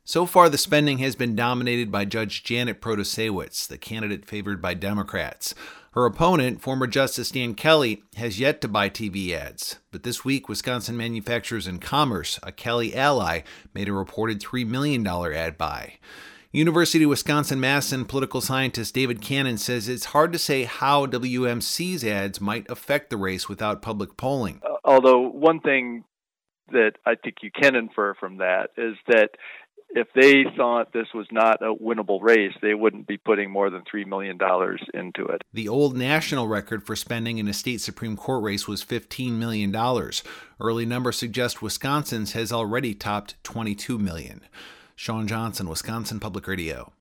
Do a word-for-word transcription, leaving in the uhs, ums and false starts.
So far, the spending has been dominated by Judge Janet Protasewicz, the candidate favored by Democrats. Her opponent, former Justice Dan Kelly, has yet to buy T V ads. But this week, Wisconsin Manufacturers and Commerce, a Kelly ally, made a reported three million dollars ad buy. University of Wisconsin-Madison political scientist David Cannon says it's hard to say how W M C's ads might affect the race without public polling. Uh, although one thing that I think you can infer from that is that if they thought this was not a winnable race, they wouldn't be putting more than three million dollars into it. The old national record for spending in a state Supreme Court race was fifteen million dollars. Early numbers suggest Wisconsin's has already topped twenty-two million dollars. Sean Johnson, Wisconsin Public Radio.